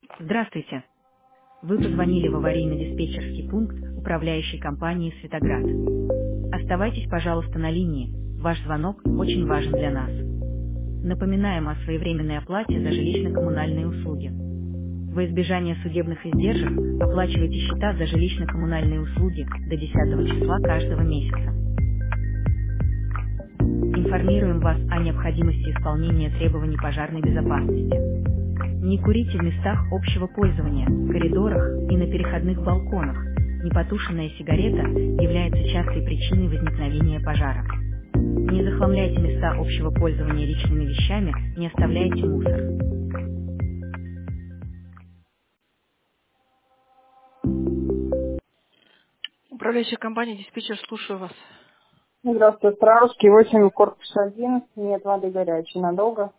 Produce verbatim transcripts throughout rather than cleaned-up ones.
Здравствуйте. Вы позвонили в аварийно-диспетчерский пункт управляющей компании «Светоград». Оставайтесь, пожалуйста, на линии. Ваш звонок очень важен для нас. Напоминаем о своевременной оплате за жилищно-коммунальные услуги. Во избежание судебных издержек оплачивайте счета за жилищно-коммунальные услуги до десятого числа каждого месяца. Информируем вас о необходимости исполнения требований пожарной безопасности. Не курите в местах общего пользования, коридорах и на переходных балконах. Непотушенная сигарета является частой причиной возникновения пожара. Не захламляйте места общего пользования личными вещами, не оставляйте мусор. Управляющая компания «Диспетчер», слушаю вас. Здравствуйте, Старорусский, восемь, корпус один, нет воды горячей, надолго?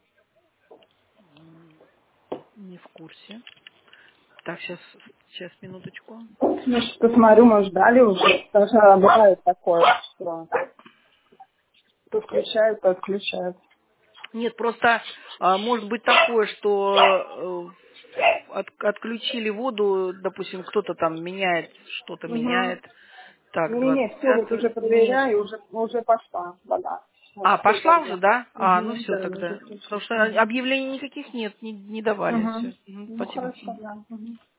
Не в курсе. Так, сейчас, сейчас, минуточку. Ну, что посмотрю, мы ждали уже, потому что бывает такое, что то включают, то отключают. Нет, просто а, может быть такое, что э, от- отключили воду, допустим, кто-то там меняет, что-то Угу. меняет. Так, Не-не-не, двадцать все, вот пятое. уже Нет. проверяю, уже, уже пошла вода. Вот А, все пошла как уже, бы. да? А, ну Угу, все да, уже тогда. включил. Потому что Угу. объявлений никаких нет, не, не давали. Угу. Все. Ну, Спасибо. хорошо, да. Угу.